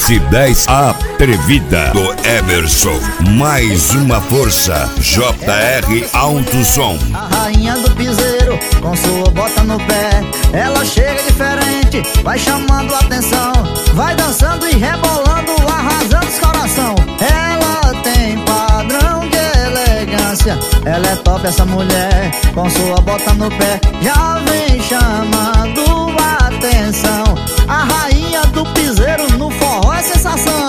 210 Atrevida do Emerson. Mais uma força, JR Alto Som. A rainha do piseiro, com sua bota no pé, ela chega diferente, vai chamando a atenção, vai dançando e rebolando, arrasando os coração. Ela tem padrão de elegância, ela é top essa mulher, com sua bota no pé, já vem chamando a atenção. A rainha do piseiro no forró é sensação.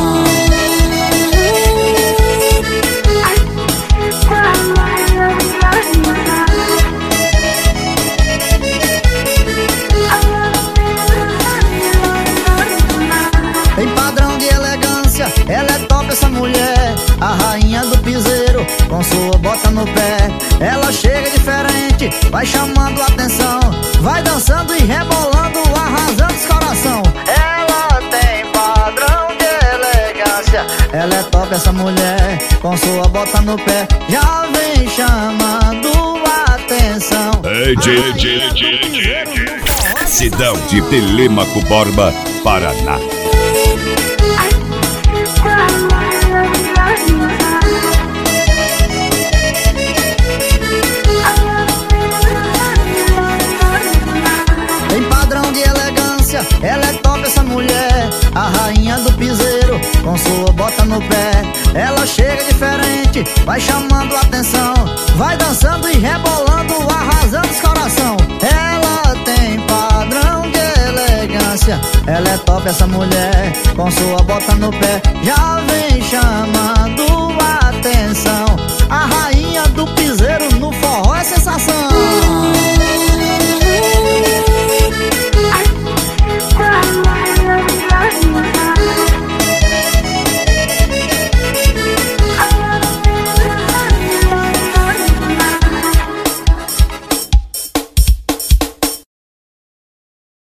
Tem padrão de elegância, ela é top essa mulher, a rainha do piseiro, com sua bota no pé, ela chega diferente, vai chamando a atenção, vai dançando e rebolando, arrasando os coração. Ela tem padrão de elegância, ela é top essa mulher, com sua bota no pé, já vem chamando a atenção. Cidão de Telêmaco Borba, Paraná. Tem padrão de elegância, ela é top essa mulher, a rainha do piseiro, com sua bota no pé, ela chega diferente, vai chamando a atenção, vai dançando e rebolando, arrasando os coração. Ela tem padrão de elegância, ela é top essa mulher, com sua bota no pé, já vem chamando a atenção. A rainha do piseiro no forró é sensação.